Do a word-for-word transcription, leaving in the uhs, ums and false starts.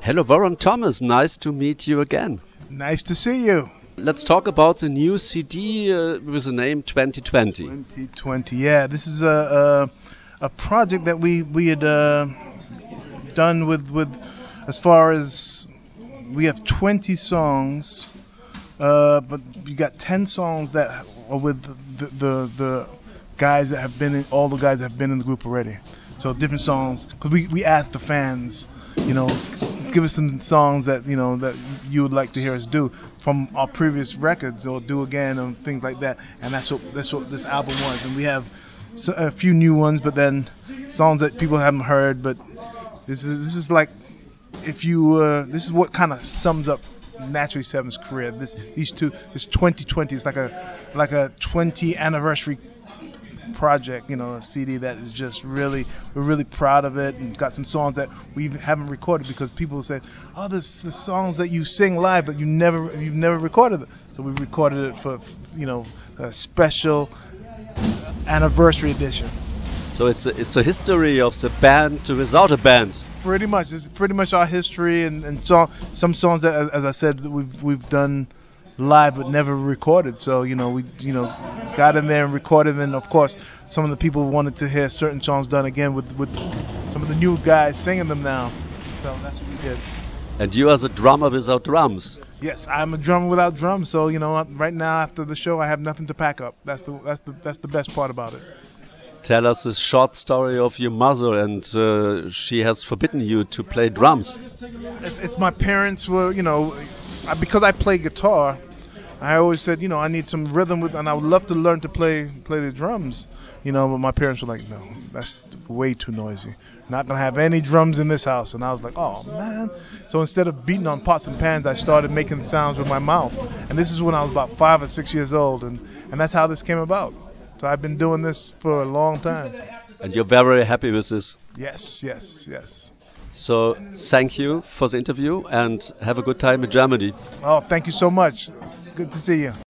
Hello, Warren Thomas. Nice to meet you again. Nice to see you. Let's talk about the new C D uh, with the name twenty twenty. twenty twenty, yeah. This is a a, a project that we we had uh, done with with as far as we have twenty songs, uh, but you got ten songs that are with the, the the guys that have been in, all the guys that have been in the group already. So different songs, because we we asked the fans, you know, give us some songs that you know that you would like to hear us do from our previous records or do again and things like that. And that's what that's what this album was. And we have so, a few new ones, but then songs that people haven't heard. But this is this is like if you uh, this is what kind of sums up Naturally Seven's career. This these two this twenty twenty is like a like a twenty anniversary project, you know, a C D that is just really, we're really proud of it, and got some songs that we haven't recorded because people say, oh, this the songs that you sing live, but you never, you've never recorded it. So we recorded it for, you know, a special anniversary edition. So it's a, it's a history of the band without a band. Pretty much, it's pretty much our history, and and song, some songs that, as I said, we've we've done live but never recorded. So you know we you know got in there and recorded, and of course some of the people wanted to hear certain songs done again with with some of the new guys singing them now. So that's what we did. And you are the drummer without drums. Yes, I'm a drummer without drums. So you know right now after the show I have nothing to pack up. That's the that's the that's the best part about it. Tell us a short story of your mother, and uh, she has forbidden you to play drums. It's, it's my parents were, you know, I, because I play guitar, I always said, you know, I need some rhythm with, and I would love to learn to play play the drums, you know. But my parents were like, no, that's way too noisy. Not gonna have any drums in this house. And I was like, oh man. So instead of beating on pots and pans, I started making sounds with my mouth. And this is when I was about five or six years old, and and that's how this came about. So I've been doing this for a long time. And you're very happy with this? Yes, yes, yes. So thank you for the interview and have a good time in Germany. Oh, thank you so much. It's good to see you.